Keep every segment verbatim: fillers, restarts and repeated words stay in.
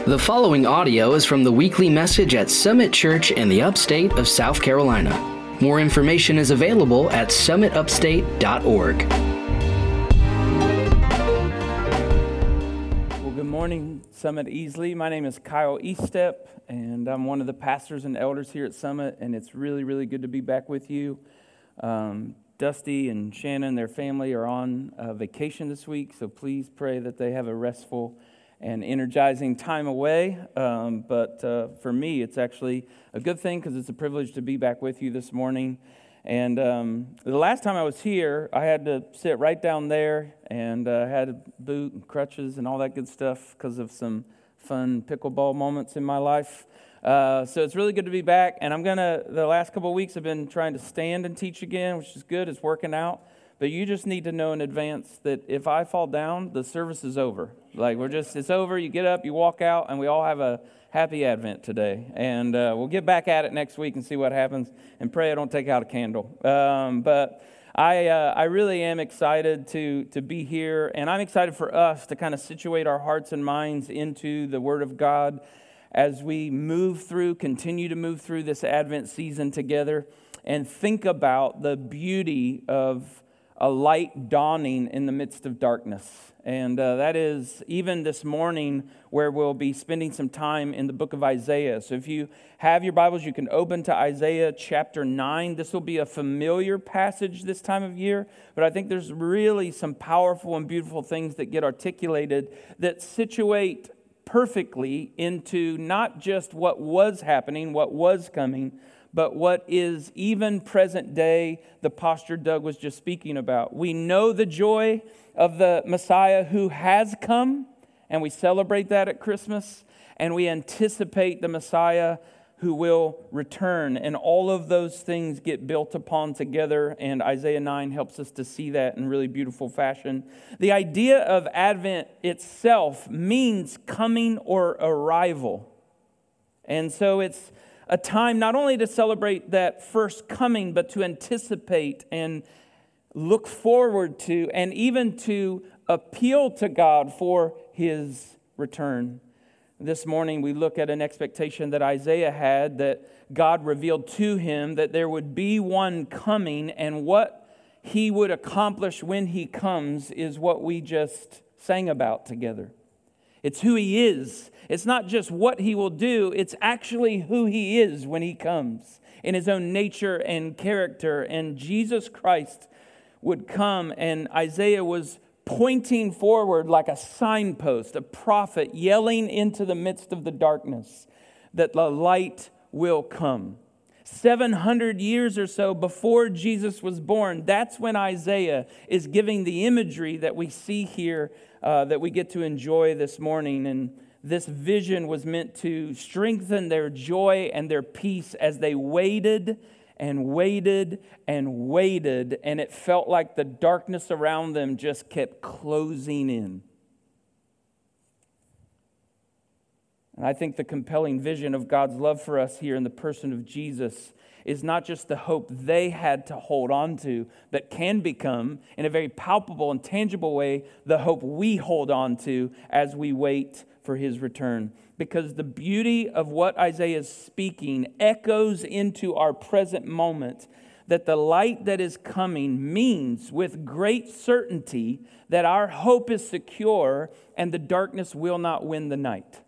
The following audio is from the weekly message at Summit Church in the upstate of South Carolina. More information is available at summit upstate dot org. Well, good morning, Summit Easley. My name is Kyle Eastep, and I'm one of the pastors and elders here at Summit, and it's really, really good to be back with you. Um, Dusty and Shannon, their family, are on uh, vacation this week, so please pray that they have a restful and energizing time away, um, but uh, for me, it's actually a good thing because it's a privilege to be back with you this morning. And um, the last time I was here, I had to sit right down there and uh, had a boot and crutches and all that good stuff because of some fun pickleball moments in my life. Uh, so it's really good to be back, and I'm gonna, the last couple of weeks I've been trying to stand and teach again, which is good, it's working out. But you just need to know in advance that if I fall down, the service is over. Like, we're just, it's over, you get up, you walk out, and we all have a happy Advent today. And uh, we'll get back at it next week and see what happens, and pray I don't take out a candle. Um, but I uh, I really am excited to, to be here, and I'm excited for us to kind of situate our hearts and minds into the Word of God as we move through, continue to move through this Advent season together, and think about the beauty of a light dawning in the midst of darkness. And uh, that is even this morning where we'll be spending some time in the book of Isaiah. So if you have your Bibles, you can open to Isaiah chapter nine. This will be a familiar passage this time of year, but I think there's really some powerful and beautiful things that get articulated that situate perfectly into not just what was happening, what was coming, but what is even present day, the posture Doug was just speaking about. We know the joy of the Messiah who has come, and we celebrate that at Christmas, and we anticipate the Messiah who will return, and all of those things get built upon together, and Isaiah nine helps us to see that in really beautiful fashion. The idea of Advent itself means coming or arrival, and so it's a time not only to celebrate that first coming, but to anticipate and look forward to, and even to appeal to God for His return. This morning we look at an expectation that Isaiah had, that God revealed to him that there would be one coming, and what He would accomplish when He comes is what we just sang about together. It's who He is. It's not just what He will do, it's actually who He is when He comes in His own nature and character. And Jesus Christ would come, and Isaiah was pointing forward like a signpost, a prophet yelling into the midst of the darkness that the light will come. seven hundred years or so before Jesus was born, that's when Isaiah is giving the imagery that we see here, uh, that we get to enjoy this morning. And this vision was meant to strengthen their joy and their peace as they waited and waited and waited, and it felt like the darkness around them just kept closing in. And I think the compelling vision of God's love for us here in the person of Jesus is not just the hope they had to hold on to, but can become, in a very palpable and tangible way, the hope we hold on to as we wait for His return. Because the beauty of what Isaiah is speaking echoes into our present moment, that the light that is coming means with great certainty that our hope is secure and the darkness will not win the night.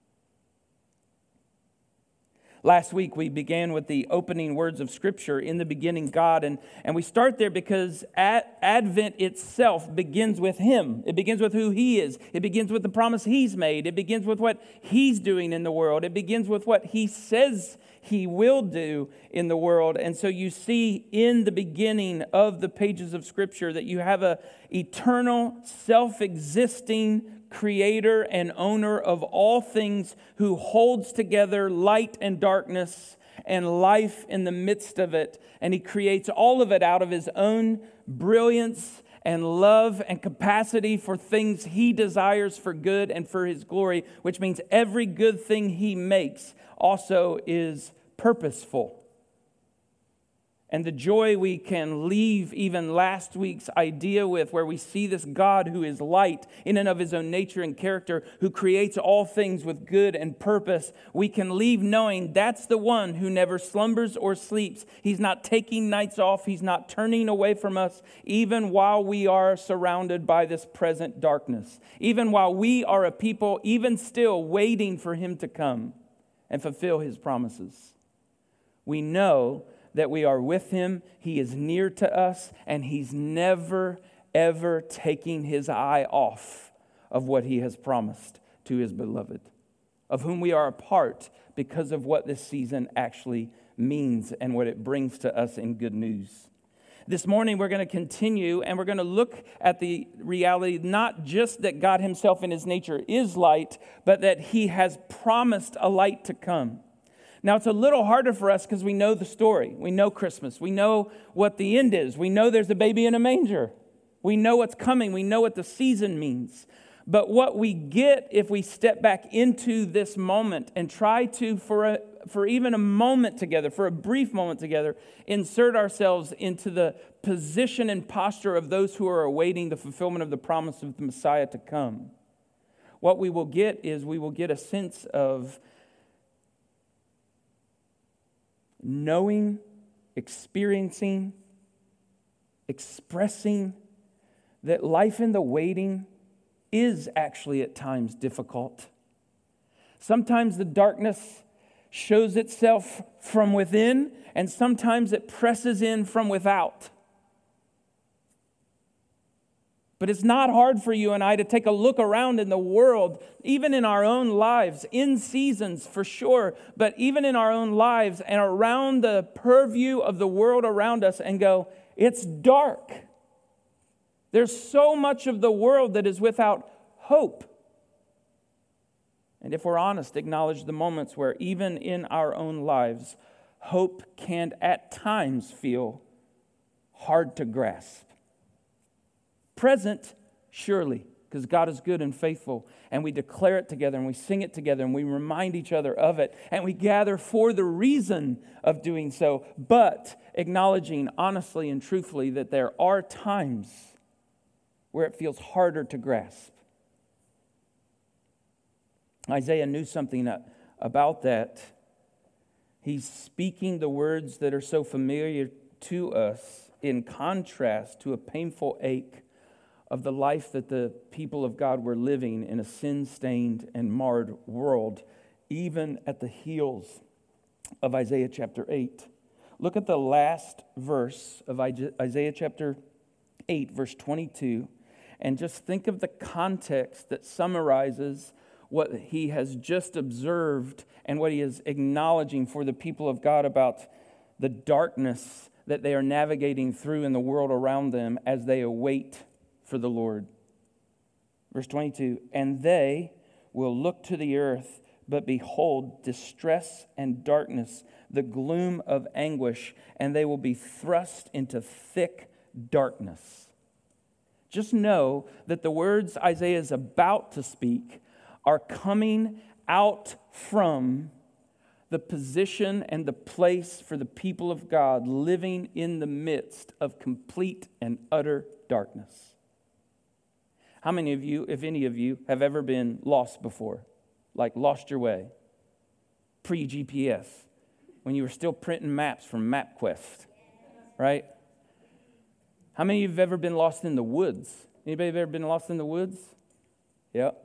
Last week, we began with the opening words of Scripture, in the beginning, God, and, and we start there because Ad, Advent itself begins with Him. It begins with who He is. It begins with the promise He's made. It begins with what He's doing in the world. It begins with what He says He will do in the world. And so you see in the beginning of the pages of Scripture that you have a eternal, self-existing Creator and owner of all things, who holds together light and darkness and life in the midst of it. And He creates all of it out of His own brilliance and love and capacity for things He desires for good and for His glory, which means every good thing He makes also is purposeful. And the joy we can leave even last week's idea with, where we see this God who is light in and of his own nature and character, who creates all things with good and purpose, we can leave knowing that's the one who never slumbers or sleeps. He's not taking nights off. He's not turning away from us, even while we are surrounded by this present darkness. Even while we are a people, even still waiting for him to come and fulfill his promises. We know that we are with him, he is near to us, and he's never, ever taking his eye off of what he has promised to his beloved, of whom we are a part because of what this season actually means and what it brings to us in good news. This morning we're going to continue and we're going to look at the reality, not just that God himself in his nature is light, but that he has promised a light to come. Now, it's a little harder for us because we know the story. We know Christmas. We know what the end is. We know there's a baby in a manger. We know what's coming. We know what the season means. But what we get if we step back into this moment and try to, for a, for even a moment together, for a brief moment together, insert ourselves into the position and posture of those who are awaiting the fulfillment of the promise of the Messiah to come, what we will get is we will get a sense of knowing, experiencing, expressing that life in the waiting is actually at times difficult. Sometimes the darkness shows itself from within, and sometimes it presses in from without. But it's not hard for you and I to take a look around in the world, even in our own lives, in seasons for sure, but even in our own lives and around the purview of the world around us and go, it's dark. There's so much of the world that is without hope. And if we're honest, acknowledge the moments where even in our own lives, hope can at times feel hard to grasp. Present, surely, because God is good and faithful, and we declare it together, and we sing it together, and we remind each other of it, and we gather for the reason of doing so, but acknowledging honestly and truthfully that there are times where it feels harder to grasp. Isaiah knew something about that. He's speaking the words that are so familiar to us in contrast to a painful ache of the life that the people of God were living in a sin-stained and marred world, even at the heels of Isaiah chapter eight. Look at the last verse of Isaiah chapter eight, verse twenty-two, and just think of the context that summarizes what he has just observed and what he is acknowledging for the people of God about the darkness that they are navigating through in the world around them as they await for the Lord. Verse twenty-two, and they will look to the earth, but behold, distress and darkness, the gloom of anguish, and they will be thrust into thick darkness. Just know that the words Isaiah is about to speak are coming out from the position and the place for the people of God living in the midst of complete and utter darkness. How many of you, if any of you, have ever been lost before? Like lost your way? Pre-G P S. When you were still printing maps from MapQuest. Right? How many of you have ever been lost in the woods? Anybody have ever been lost in the woods? Yep.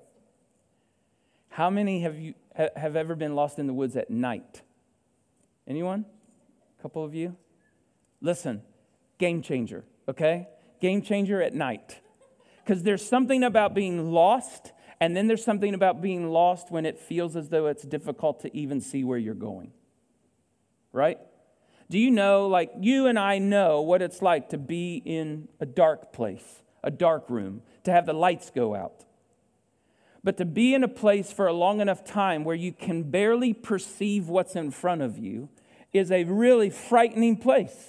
How many have you have ever been lost in the woods at night? Anyone? A couple of you? Listen, game changer, okay? Game changer at night. Because there's something about being lost, and then there's something about being lost when it feels as though it's difficult to even see where you're going. Right? Do you know, like you and I know what it's like to be in a dark place, a dark room, to have the lights go out. But to be in a place for a long enough time where you can barely perceive what's in front of you is a really frightening place.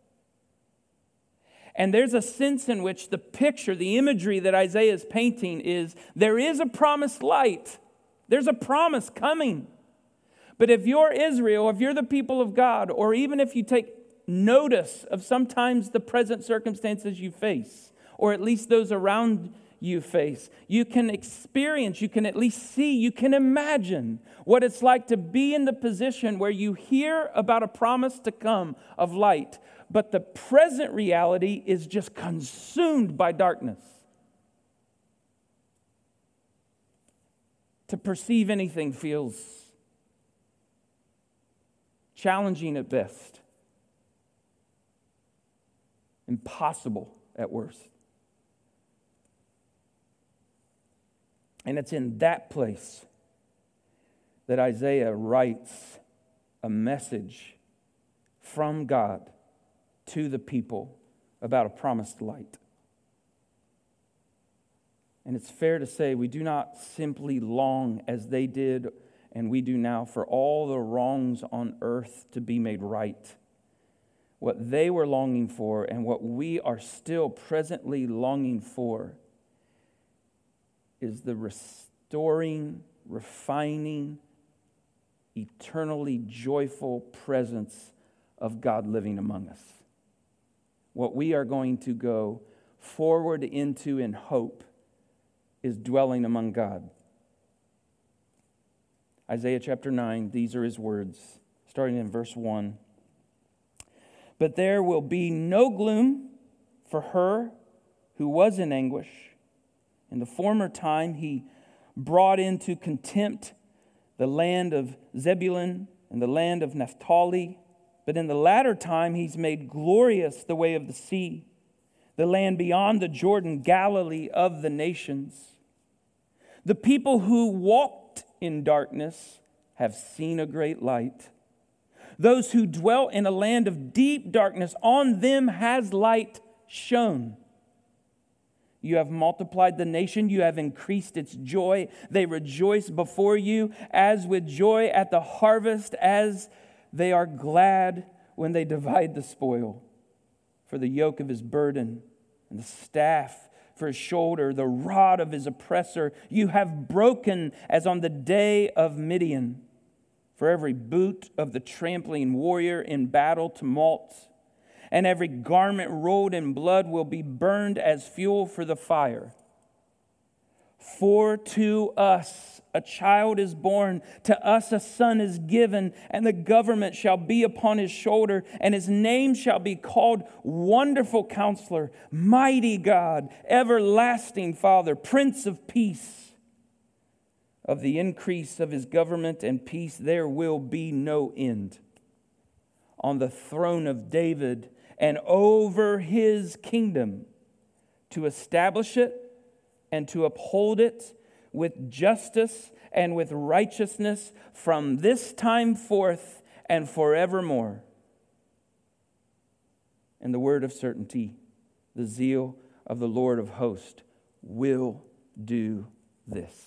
And there's a sense in which the picture, the imagery that Isaiah is painting is there is a promised light. There's a promise coming. But if you're Israel, if you're the people of God, or even if you take notice of sometimes the present circumstances you face, or at least those around you face. You can experience, you can at least see, you can imagine what it's like to be in the position where you hear about a promise to come of light, but the present reality is just consumed by darkness. To perceive anything feels challenging at best, impossible at worst. And it's in that place that Isaiah writes a message from God to the people about a promised light. And it's fair to say we do not simply long as they did and we do now for all the wrongs on earth to be made right. What they were longing for and what we are still presently longing for is the restoring, refining, eternally joyful presence of God living among us. What we are going to go forward into in hope is dwelling among God. Isaiah chapter nine, these are his words, starting in verse one. But there will be no gloom for her who was in anguish. In the former time he brought into contempt the land of Zebulun and the land of Naphtali. But in the latter time he's made glorious the way of the sea, the land beyond the Jordan, Galilee of the nations. The people who walked in darkness have seen a great light. Those who dwell in a land of deep darkness, on them has light shone. You have multiplied the nation, you have increased its joy. They rejoice before you as with joy at the harvest, as they are glad when they divide the spoil. For the yoke of his burden and the staff for his shoulder, the rod of his oppressor, you have broken as on the day of Midian. For every boot of the trampling warrior in battle tumult, and every garment rolled in blood will be burned as fuel for the fire. For to us a child is born, to us a son is given, and the government shall be upon his shoulder, and his name shall be called Wonderful Counselor, Mighty God, Everlasting Father, Prince of Peace. Of the increase of his government and peace there will be no end. On the throne of David and over his kingdom, to establish it and to uphold it with justice and with righteousness from this time forth and forevermore. And the word of certainty, the zeal of the Lord of hosts will do this.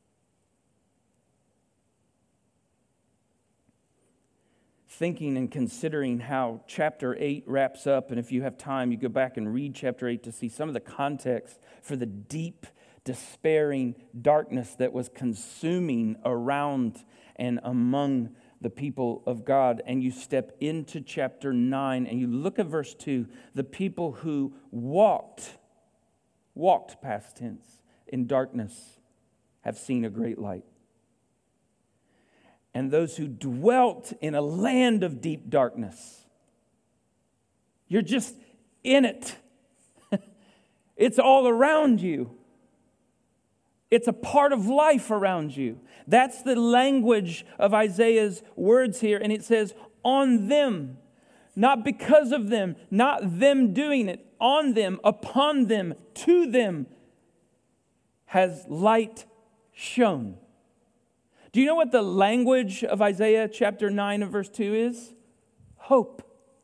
Thinking and considering how chapter eight wraps up, and if you have time, you go back and read chapter eight to see some of the context for the deep, despairing darkness that was consuming around and among the people of God. And you step into chapter nine and you look at verse two, the people who walked, walked past tense in darkness have seen a great light. And those who dwelt in a land of deep darkness. You're just in it. It's all around you. It's a part of life around you. That's the language of Isaiah's words here. And it says, on them, not because of them, not them doing it, on them, upon them, to them, has light shone. Do you know what the language of Isaiah chapter nine and verse two is? Hope.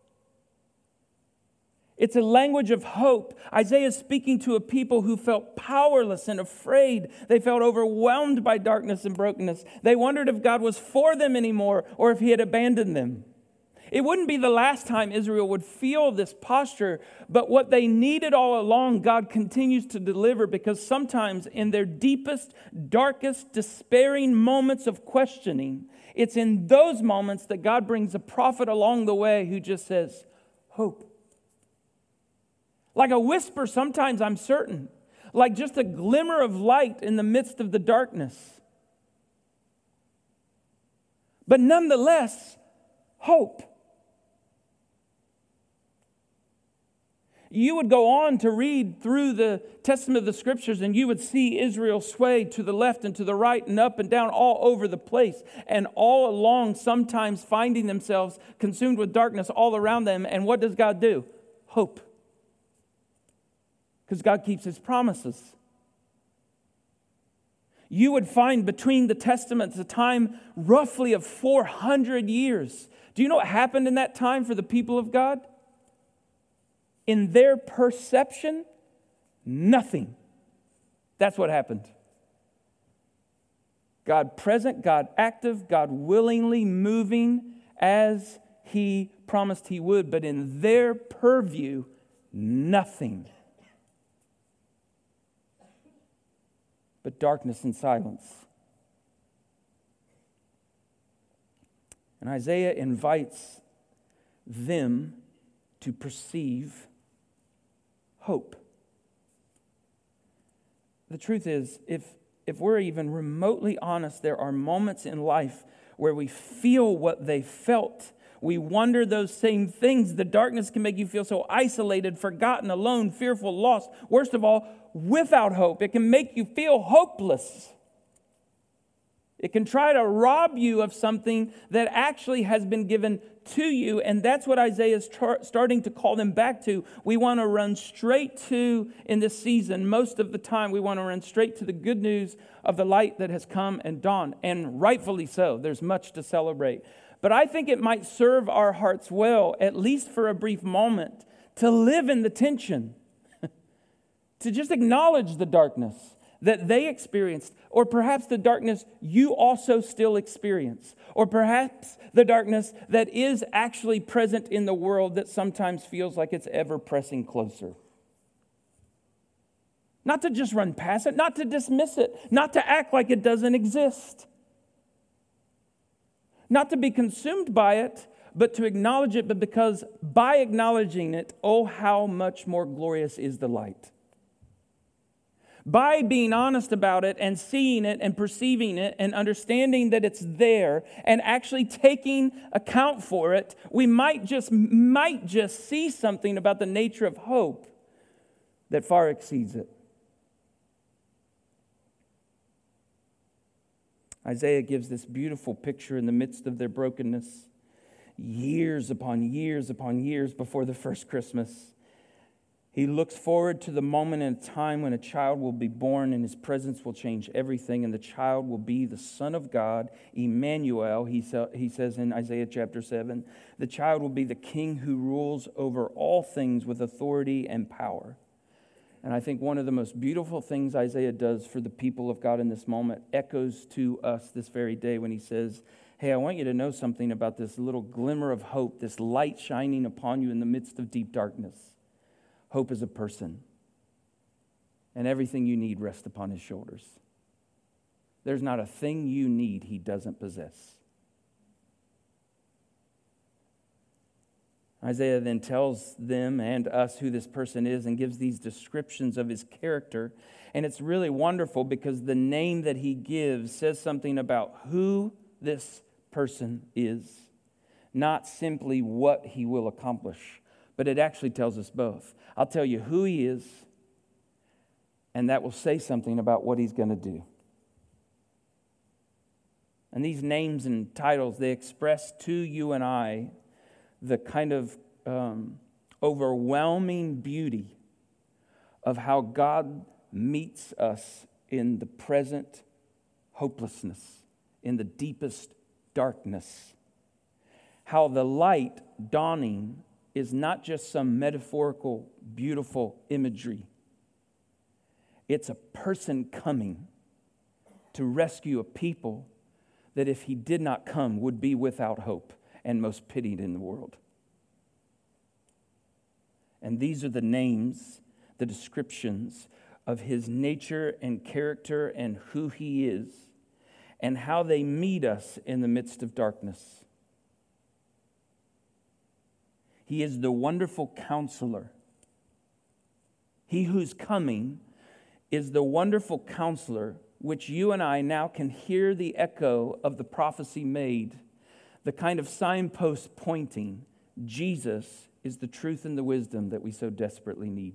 It's a language of hope. Isaiah is speaking to a people who felt powerless and afraid. They felt overwhelmed by darkness and brokenness. They wondered if God was for them anymore or if he had abandoned them. It wouldn't be the last time Israel would feel this posture, but what they needed all along, God continues to deliver, because sometimes in their deepest, darkest, despairing moments of questioning, it's in those moments that God brings a prophet along the way who just says, hope. Like a whisper, sometimes I'm certain. Like just a glimmer of light in the midst of the darkness. But nonetheless, hope. You would go on to read through the Testament of the Scriptures and you would see Israel sway to the left and to the right and up and down all over the place. And all along, sometimes finding themselves consumed with darkness all around them. And what does God do? Hope. Because God keeps His promises. You would find between the Testaments a time roughly of four hundred years. Do you know what happened in that time for the people of God? In their perception, nothing. That's what happened. God present, God active, God willingly moving as He promised He would. But in their purview, nothing. But darkness and silence. And Isaiah invites them to perceive hope. The truth is, if, if we're even remotely honest, there are moments in life where we feel what they felt. We wonder those same things. The darkness can make you feel so isolated, forgotten, alone, fearful, lost. Worst of all, without hope. It can make you feel hopeless. It can try to rob you of something that actually has been given to you, and that's what Isaiah is tar- starting to call them back to. We want to run straight to, in this season, most of the time, we want to run straight to the good news of the light that has come and dawned, and rightfully so. There's much to celebrate. But I think it might serve our hearts well, at least for a brief moment, to live in the tension, to just acknowledge the darkness that they experienced, or perhaps the darkness you also still experience, or perhaps the darkness that is actually present in the world that sometimes feels like it's ever pressing closer. Not to just run past it, not to dismiss it, not to act like it doesn't exist. Not to be consumed by it, but to acknowledge it, but because by acknowledging it, oh, how much more glorious is the light. By being honest about it and seeing it and perceiving it and understanding that it's there and actually taking account for it, we might just might just see something about the nature of hope that far exceeds it. Isaiah gives this beautiful picture in the midst of their brokenness, years upon years upon years before the first Christmas. He looks forward to the moment in time when a child will be born and His presence will change everything, and the child will be the Son of God, Emmanuel, he, sa- he says in Isaiah chapter seven. The child will be the King who rules over all things with authority and power. And I think one of the most beautiful things Isaiah does for the people of God in this moment echoes to us this very day when he says, hey, I want you to know something about this little glimmer of hope, this light shining upon you in the midst of deep darkness. Hope is a person, and everything you need rests upon His shoulders. There's not a thing you need He doesn't possess. Isaiah then tells them and us who this person is and gives these descriptions of his character. And it's really wonderful because the name that he gives says something about who this person is, not simply what he will accomplish. But it actually tells us both. I'll tell you who he is, and that will say something about what he's going to do. And these names and titles, they express to you and I the kind of um, overwhelming beauty of how God meets us in the present hopelessness, in the deepest darkness. How the light dawning is not just some metaphorical, beautiful imagery. It's a person coming to rescue a people that if He did not come would be without hope and most pitied in the world. And these are the names, the descriptions of His nature and character and who He is and how they meet us in the midst of darkness. He is the wonderful counselor. He who's coming is the wonderful counselor, which you and I now can hear the echo of the prophecy made, the kind of signpost pointing. Jesus is the truth and the wisdom that we so desperately need.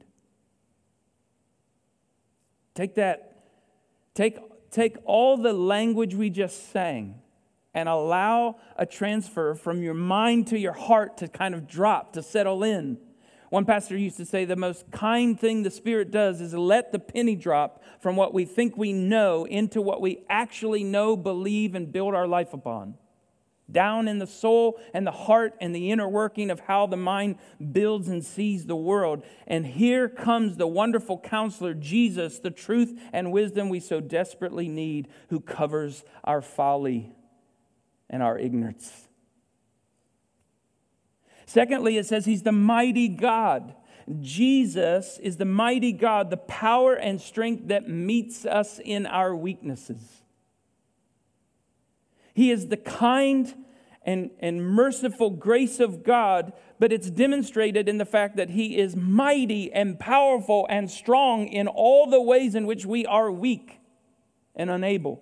Take that, take, take all the language we just sang and allow a transfer from your mind to your heart to kind of drop, to settle in. One pastor used to say the most kind thing the Spirit does is let the penny drop from what we think we know into what we actually know, believe, and build our life upon. Down in the soul and the heart and the inner working of how the mind builds and sees the world. And here comes the wonderful counselor, Jesus, the truth and wisdom we so desperately need, who covers our folly and our ignorance. Secondly, it says he's the mighty God. Jesus is the mighty God, the power and strength that meets us in our weaknesses. He is the kind and, and merciful grace of God, but it's demonstrated in the fact that he is mighty and powerful and strong in all the ways in which we are weak and unable.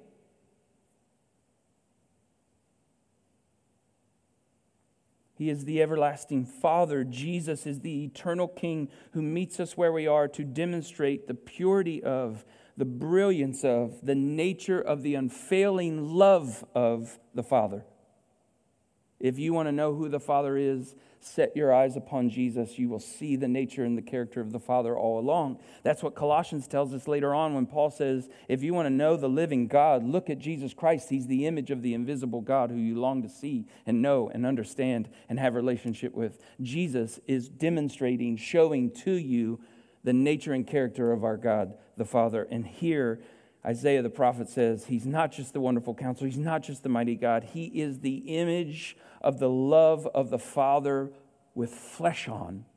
He is the everlasting Father. Jesus is the eternal King who meets us where we are to demonstrate the purity of, the brilliance of, the nature of the unfailing love of the Father. If you want to know who the Father is, set your eyes upon Jesus. You will see the nature and the character of the Father all along. That's what Colossians tells us later on when Paul says, if you want to know the living God, look at Jesus Christ. He's the image of the invisible God who you long to see and know and understand and have a relationship with. Jesus is demonstrating, showing to you the nature and character of our God, the Father. And here, Isaiah the prophet says, he's not just the wonderful counselor, he's not just the mighty God, he is the image of the love of the Father with flesh on.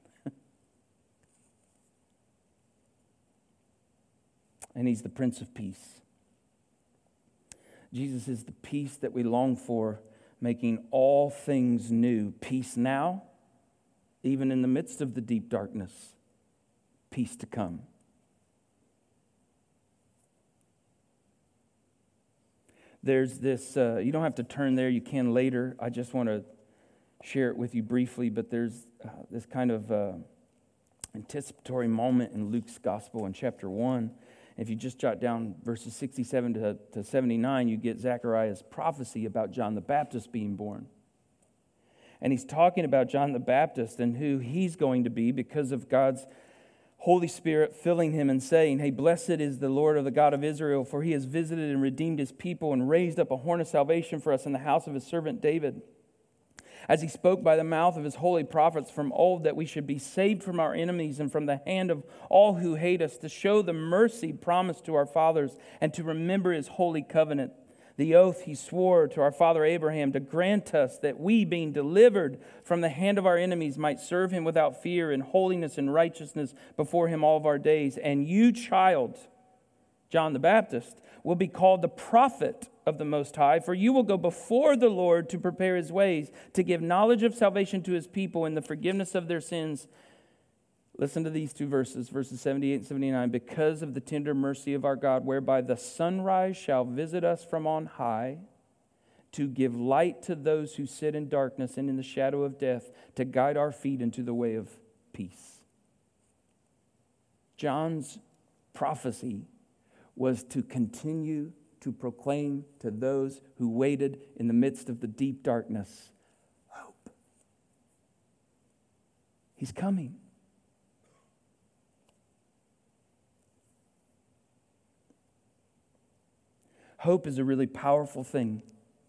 And he's the Prince of Peace. Jesus is the peace that we long for, making all things new. Peace now, even in the midst of the deep darkness. Peace to come. There's this, uh, you don't have to turn there, you can later. I just want to share it with you briefly, but there's uh, this kind of uh, anticipatory moment in Luke's Gospel in chapter one. If you just jot down verses sixty-seven to, to seventy-nine, you get Zechariah's prophecy about John the Baptist being born. And he's talking about John the Baptist and who he's going to be because of God's Holy Spirit filling him and saying, hey, blessed is the Lord of the God of Israel, for he has visited and redeemed his people and raised up a horn of salvation for us in the house of his servant David. As he spoke by the mouth of his holy prophets from old, that we should be saved from our enemies and from the hand of all who hate us, to show the mercy promised to our fathers and to remember his holy covenant. The oath he swore to our father Abraham to grant us that we, being delivered from the hand of our enemies, might serve him without fear in holiness and righteousness before him all of our days. And you, child, John the Baptist, will be called the prophet of the Most High, for you will go before the Lord to prepare his ways, to give knowledge of salvation to his people and the forgiveness of their sins. Listen to these two verses, verses seventy-eight and seventy-nine. Because of the tender mercy of our God, whereby the sunrise shall visit us from on high, to give light to those who sit in darkness and in the shadow of death, to guide our feet into the way of peace. John's prophecy was to continue to proclaim to those who waited in the midst of the deep darkness, hope. He's coming. Hope is a really powerful thing.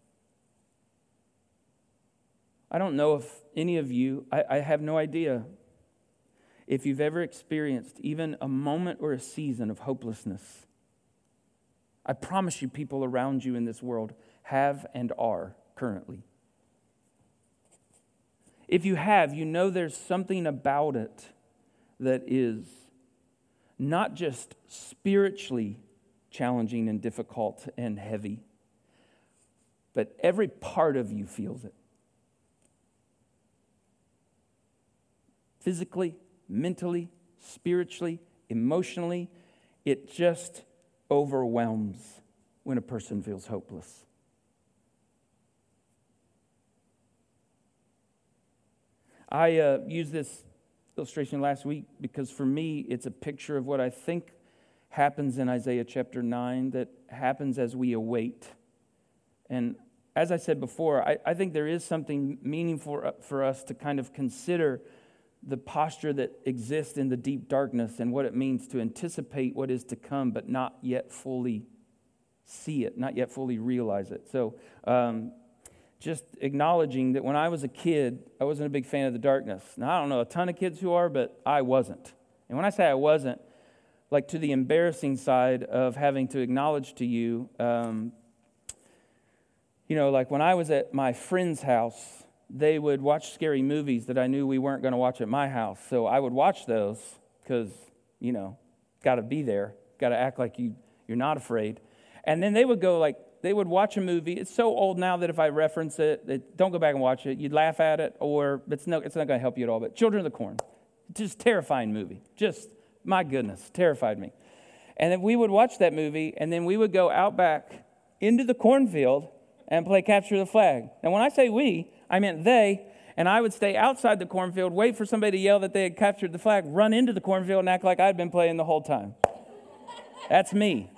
I don't know if any of you, I, I have no idea if you've ever experienced even a moment or a season of hopelessness. I promise you, people around you in this world have and are currently. If you have, you know there's something about it that is not just spiritually challenging and difficult and heavy, but every part of you feels it. physically, mentally, spiritually, emotionally. It just overwhelms when a person feels hopeless. I uh, used this illustration last week because for me, it's a picture of what I think happens in Isaiah chapter nine, that happens as we await. And as I said before, I, I think there is something meaningful for us to kind of consider the posture that exists in the deep darkness and what it means to anticipate what is to come, but not yet fully see it, not yet fully realize it. So um, just acknowledging that when I was a kid, I wasn't a big fan of the darkness. Now, I don't know a ton of kids who are, but I wasn't. And when I say I wasn't, like to the embarrassing side of having to acknowledge to you, um, you know, like when I was at my friend's house, they would watch scary movies that I knew we weren't going to watch at my house. So I would watch those because, you know, got to be there, got to act like you, you're not afraid. And then they would go like, they would watch a movie. It's so old now that if I reference it, it don't go back and watch it. You'd laugh at it, or it's no, it's not going to help you at all. But Children of the Corn, just terrifying movie. Just, my goodness, terrified me. And then we would watch that movie, and then we would go out back into the cornfield and play Capture the Flag. And when I say we, I meant they, and I would stay outside the cornfield, wait for somebody to yell that they had captured the flag, run into the cornfield, and act like I'd been playing the whole time. That's me.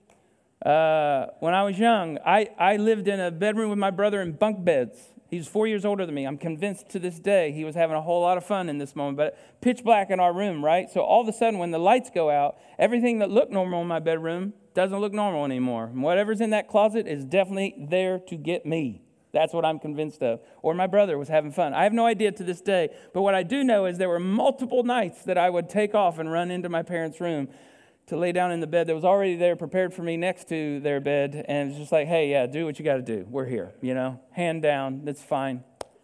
Uh, when I was young, I, I lived in a bedroom with my brother in bunk beds. He's four years older than me. I'm convinced to this day he was having a whole lot of fun in this moment, but pitch black in our room, right? So all of a sudden when the lights go out, everything that looked normal in my bedroom doesn't look normal anymore. And whatever's in that closet is definitely there to get me. That's what I'm convinced of. Or my brother was having fun. I have no idea to this day, but what I do know is there were multiple nights that I would take off and run into my parents' room to lay down in the bed that was already there prepared for me next to their bed, and it's just like, hey, yeah, do what you got to do. We're here, you know, hand down, that's fine.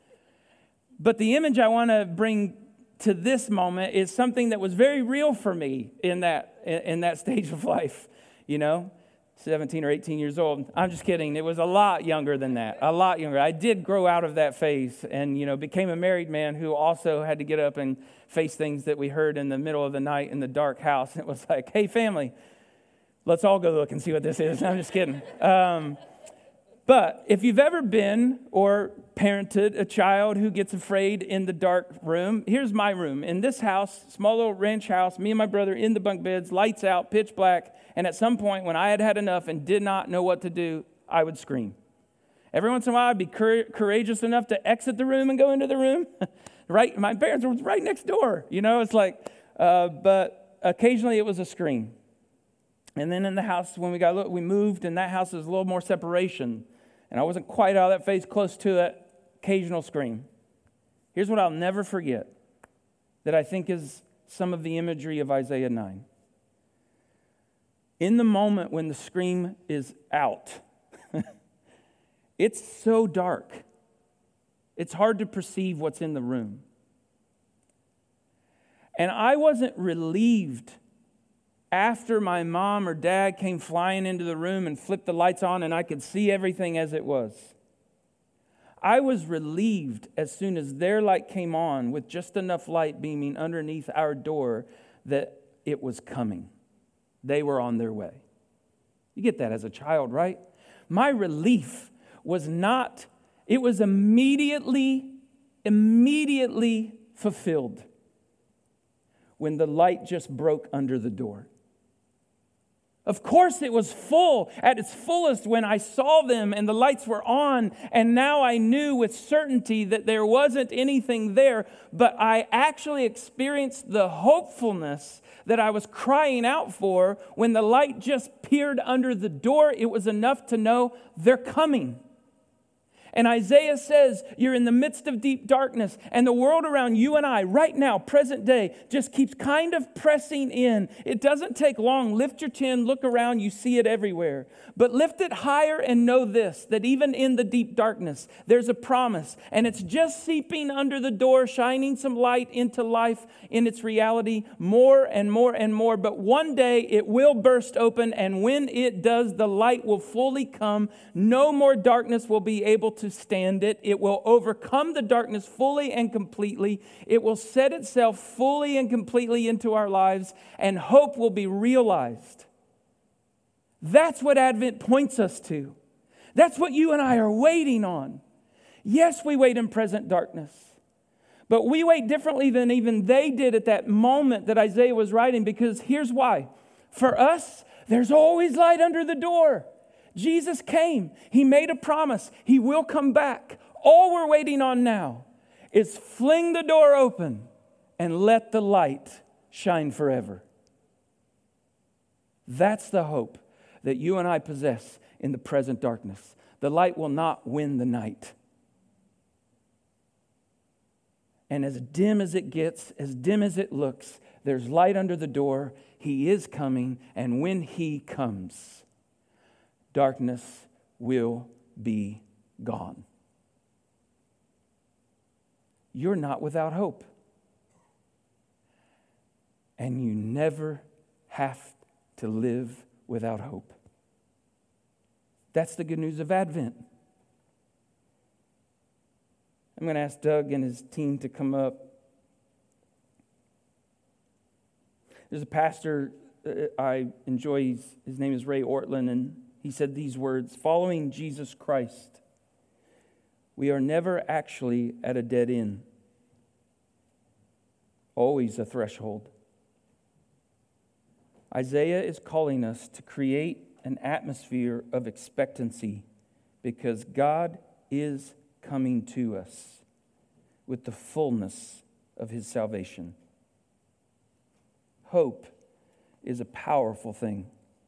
But the image I want to bring to this moment is something that was very real for me in that in that stage of life, you know, seventeen or eighteen years old. I'm just kidding. It was a lot younger than that, a lot younger. I did grow out of that phase and, you know, became a married man who also had to get up and face things that we heard in the middle of the night in the dark house. And it was like, hey, family, let's all go look and see what this is. I'm just kidding. Um, but if you've ever been or parented a child who gets afraid in the dark room, here's my room. In this house, small little ranch house, me and my brother in the bunk beds, lights out, pitch black. And at some point when I had had enough and did not know what to do, I would scream. Every once in a while, I'd be cur- courageous enough to exit the room and go into the room. Right, my parents were right next door. You know, it's like, uh, but occasionally it was a scream. And then in the house, when we got, we moved, and that house was a little more separation. And I wasn't quite out of that phase, close to it. Occasional scream. Here's what I'll never forget that I think is some of the imagery of Isaiah nine. In the moment when the scream is out, it's so dark. It's hard to perceive what's in the room. And I wasn't relieved after my mom or dad came flying into the room and flipped the lights on and I could see everything as it was. I was relieved as soon as their light came on with just enough light beaming underneath our door that it was coming. They were on their way. You get that as a child, right? My relief was not, it was immediately, immediately fulfilled when the light just broke under the door. Of course it was full at its fullest when I saw them and the lights were on, and now I knew with certainty that there wasn't anything there, but I actually experienced the hopefulness that I was crying out for when the light just peered under the door. It was enough to know they're coming. And Isaiah says, you're in the midst of deep darkness, and the world around you and I right now, present day, just keeps kind of pressing in. It doesn't take long. Lift your chin, look around, you see it everywhere. But lift it higher and know this, that even in the deep darkness, there's a promise, and it's just seeping under the door, shining some light into life in its reality more and more and more. But one day it will burst open, and when it does, the light will fully come. No more darkness will be able to to stand it. It will overcome the darkness fully and completely. It will set itself fully and completely into our lives, and hope will be realized. That's what Advent points us to. That's what you and I are waiting on. Yes, we wait in present darkness, but we wait differently than even they did at that moment that Isaiah was writing, because here's why. For us, there's always light under the door. Jesus came. He made a promise. He will come back. All we're waiting on now is fling the door open and let the light shine forever. That's the hope that you and I possess in the present darkness. The light will not win the night. And as dim as it gets, as dim as it looks, there's light under the door. He is coming, and when He comes, darkness will be gone. You're not without hope. And you never have to live without hope. That's the good news of Advent. I'm going to ask Doug and his team to come up. There's a pastor I enjoy. His, his name is Ray Ortlund, and he said these words: following Jesus Christ, we are never actually at a dead end. Always a threshold. Isaiah is calling us to create an atmosphere of expectancy, because God is coming to us with the fullness of His salvation. Hope is a powerful thing.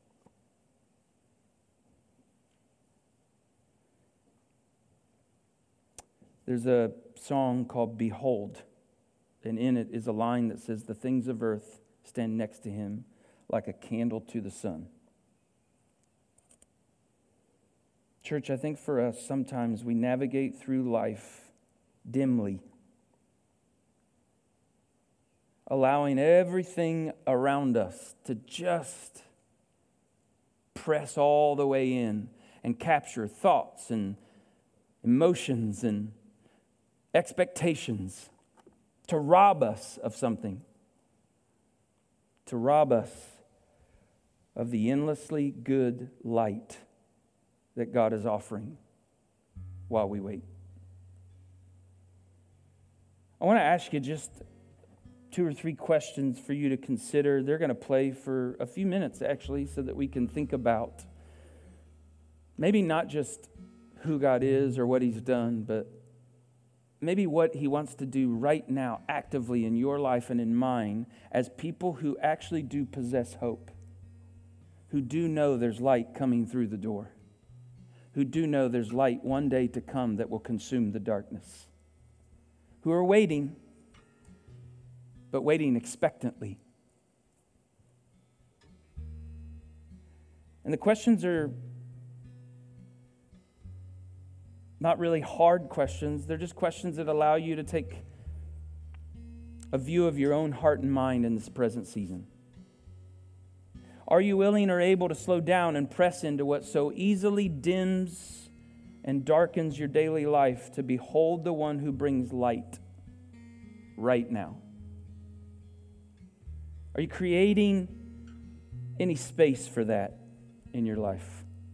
There's a song called Behold, and in it is a line that says, the things of earth stand next to Him like a candle to the sun. Church, I think for us, sometimes we navigate through life dimly, allowing everything around us to just press all the way in and capture thoughts and emotions and expectations to rob us of something, to rob us of the endlessly good light that God is offering while we wait. I want to ask you just two or three questions for you to consider. They're going to play for a few minutes, actually, so that we can think about maybe not just who God is or what He's done, but maybe what He wants to do right now actively in your life and in mine as people who actually do possess hope, who do know there's light coming through the door, who do know there's light one day to come that will consume the darkness, who are waiting, but waiting expectantly. And the questions are not really hard questions. They're just questions that allow you to take a view of your own heart and mind in this present season. Are you willing or able to slow down and press into what so easily dims and darkens your daily life to behold the one who brings light right now? Are you creating any space for that in your life?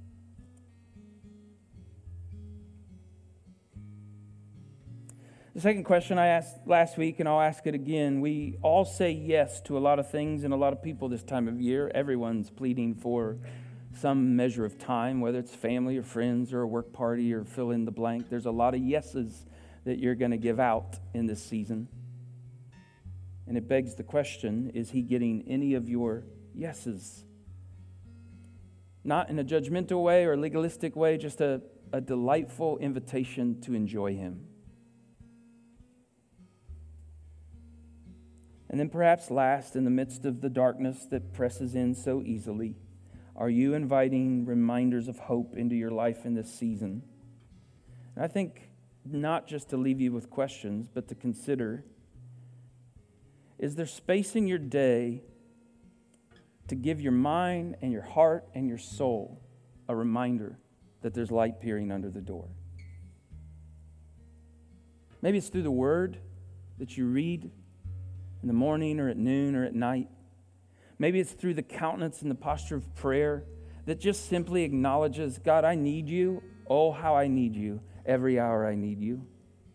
The second question I asked last week, and I'll ask it again. We all say yes to a lot of things and a lot of people this time of year. Everyone's pleading for some measure of time, whether it's family or friends or a work party or fill in the blank. There's a lot of yeses that you're going to give out in this season. And it begs the question, is He getting any of your yeses? Not in a judgmental way or legalistic way, just a, a delightful invitation to enjoy Him. And then perhaps last, in the midst of the darkness that presses in so easily, are you inviting reminders of hope into your life in this season? And I think not just to leave you with questions, but to consider, is there space in your day to give your mind and your heart and your soul a reminder that there's light peering under the door? Maybe it's through the word that you read in the morning or at noon or at night. Maybe it's through the countenance and the posture of prayer that just simply acknowledges, God, I need you. Oh, how I need you. Every hour I need you.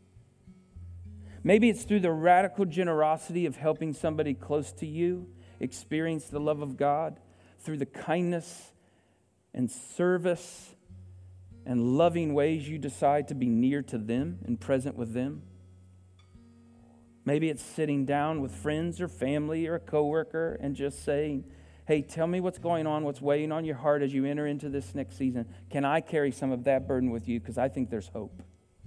Maybe it's through the radical generosity of helping somebody close to you experience the love of God, through the kindness and service and loving ways you decide to be near to them and present with them. Maybe it's sitting down with friends or family or a coworker and just saying, hey, tell me what's going on, what's weighing on your heart as you enter into this next season. Can I carry some of that burden with you? Because I think there's hope.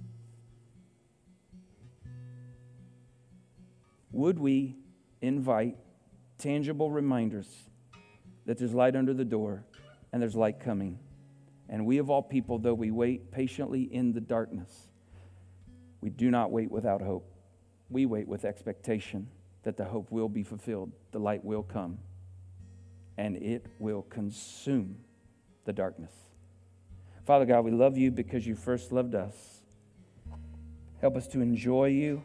Would we invite tangible reminders that there's light under the door and there's light coming? And we of all people, though we wait patiently in the darkness, we do not wait without hope. We wait with expectation that the hope will be fulfilled, the light will come, and it will consume the darkness. Father God, we love you because you first loved us. Help us to enjoy you.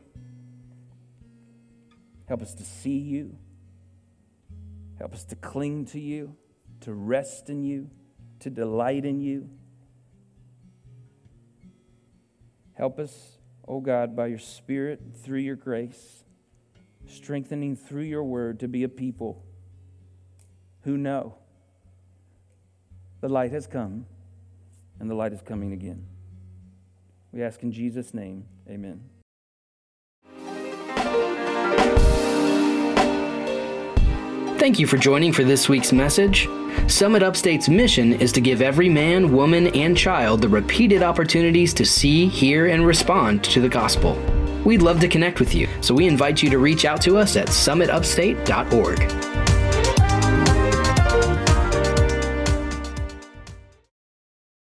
Help us to see you. Help us to cling to you, to rest in you, to delight in you. Help us, oh God, by your Spirit, through your grace, strengthening through your word to be a people who know the light has come and the light is coming again. We ask in Jesus' name, amen. Thank you for joining for this week's message. Summit Upstate's mission is to give every man, woman, and child the repeated opportunities to see, hear, and respond to the gospel. We'd love to connect with you, so we invite you to reach out to us at summit upstate dot org.